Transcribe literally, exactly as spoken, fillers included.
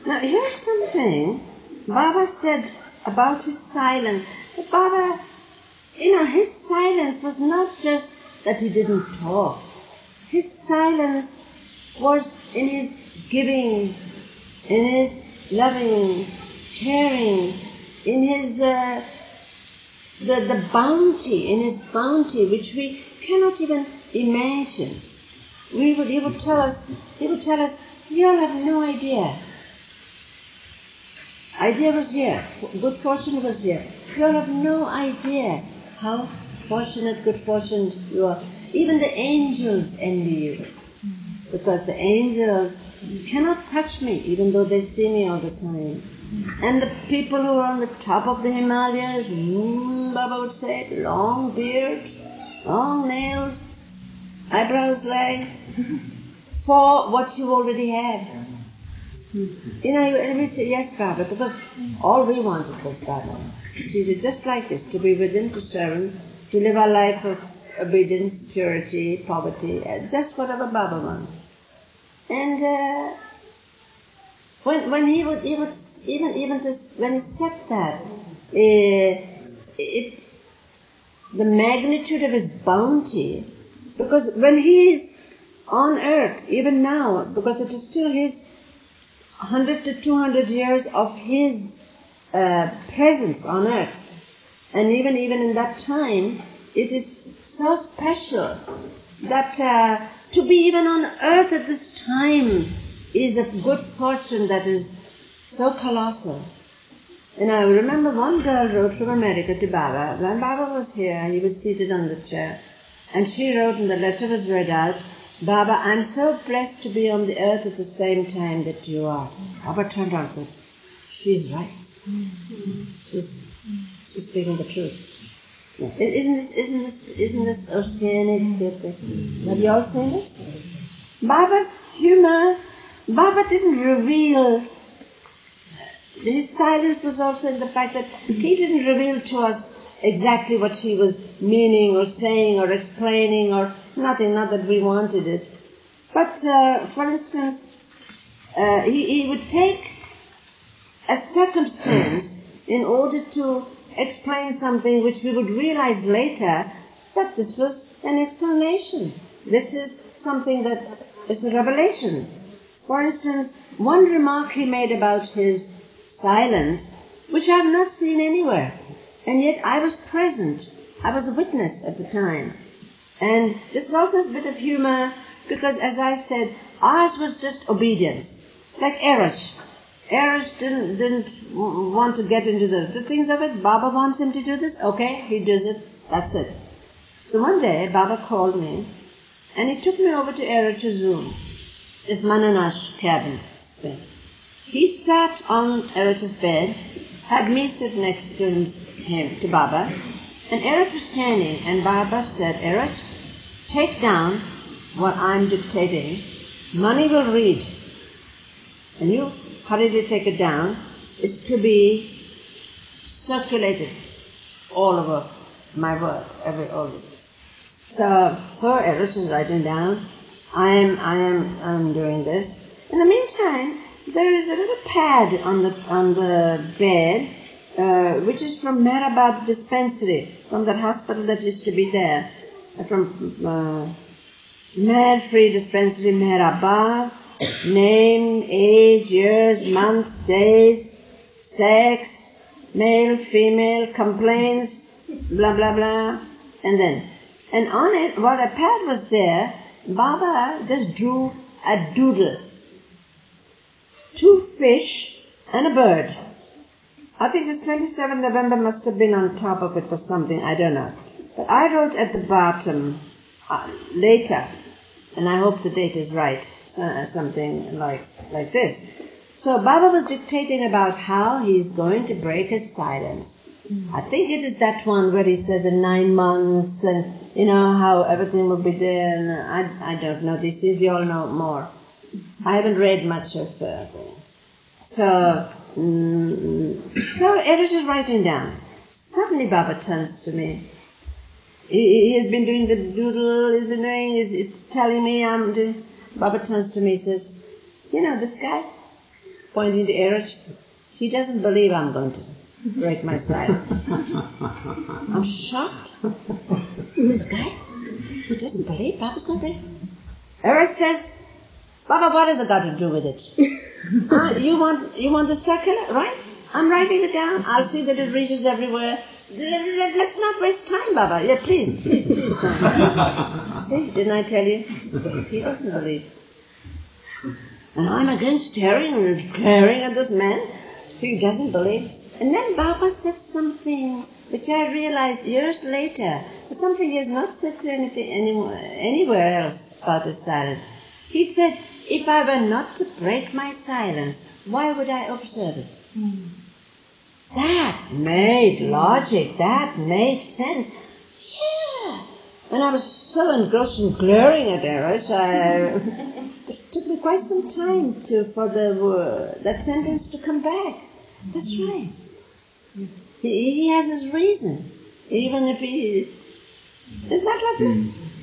Now here's something Baba said about his silence. But Baba, you know, his silence was not just that he didn't talk. His silence was in his giving, in his loving, caring, in his uh, the the bounty, in his bounty, which we cannot even imagine. We would, he would tell us, he would tell us, you'll have no idea. Idea was here. Good fortune was here. You'll have no idea how fortunate, good fortune you are. Even the angels envy you. Because the angels cannot touch me, even though they see me all the time. And the people who are on the top of the Himalayas, mm, Baba would say, long beards, long nails, eyebrows raised, for what you already have. You know, and we say, yes, Baba, because all we wanted was Baba. See, just like this, to be with him, to serve him, to live a life of obedience, purity, poverty, just whatever Baba wanted. And uh, when when he would, he would even even just when he said that, uh, it the magnitude of his bounty, because when he is on earth, even now, because it is still his hundred to two hundred years of his uh, presence on earth, and even even in that time, it is so special that uh, to be even on earth at this time is a good fortune that is so colossal. And I remember one girl wrote from America to Baba. When Baba was here, he was seated on the chair, and she wrote, and the letter was read out, Baba, I'm so blessed to be on the earth at the same time that you are. Baba turned around and said, she's right. She's, she's speaking the truth. Yeah. Isn't this, isn't this, isn't this oceanic? Have you all seen it? Baba's humor, Baba didn't reveal, his silence was also in the fact that he didn't reveal to us exactly what he was meaning or saying or explaining or nothing, not that we wanted it. But, uh, for instance, uh, he, he would take a circumstance in order to explain something which we would realize later that this was an explanation. This is something that is a revelation. For instance, one remark he made about his silence, which I have not seen anywhere, and yet I was present. I was a witness at the time. And this is also a bit of humor, because as I said, ours was just obedience. Like Eresh. Eresh didn't, didn't want to get into the, the things of it. Baba wants him to do this. Okay, he does it. That's it. So one day, Baba called me, and he took me over to Eresh's room, his Mananash cabin thing. He sat on Eresh's bed, had me sit next to him, to Baba, and Eresh was standing, and Baba said, Eresh, take down what I'm dictating. Mani will read. And you hurriedly take it down. It's to be circulated all over my work, every all over. So, so Eresh is writing down. I am, I am, I'm doing this. In the meantime, there is a little pad on the on the bed, uh, which is from Mehrabad Dispensary, from that hospital that used to be there, from uh, Meher Free Dispensary, Mehrabad. Name, age, years, month, days, sex, male, female, complaints, blah, blah, blah. And then, and on it, while a pad was there, Baba just drew a doodle. Two fish and a bird. I think this twenty-seventh of November must have been on top of it for something, I don't know. But I wrote at the bottom, uh, later, and I hope the date is right, uh, something like like this. So Baba was dictating about how he's going to break his silence. Mm. I think it is that one where he says in nine months, and you know how everything will be there, and I, I don't know these things, you all know more. I haven't read much of uh, So, mm, so Eresh is writing down. Suddenly Baba turns to me. He, he has been doing the doodle, he's been doing, he's, he's telling me I'm doing. Baba turns to me and says, you know this guy? pointing to Eretz. He doesn't believe I'm going to break my silence. I'm shocked. This guy, he doesn't believe Baba's going to break. Eretz says, Baba, what has it got to do with it? uh, you want you want the circular, right? I'm writing it down. I'll see that it reaches everywhere. Let's not waste time, Baba. Yeah, please, please, please. See, didn't I tell you? He doesn't believe. And I'm against staring and glaring at this man. He doesn't believe. And then Baba said something which I realized years later. Something he has not said to anything anywhere, anywhere else about his silence. He said, if I were not to break my silence, why would I observe it? Mm. That made logic. That made sense. Yeah. And I was so engrossed in glaring at Eretz, I, it took me quite some time to for the uh, that sentence to come back. That's right. He, he has his reason, even if he... Is that like mm.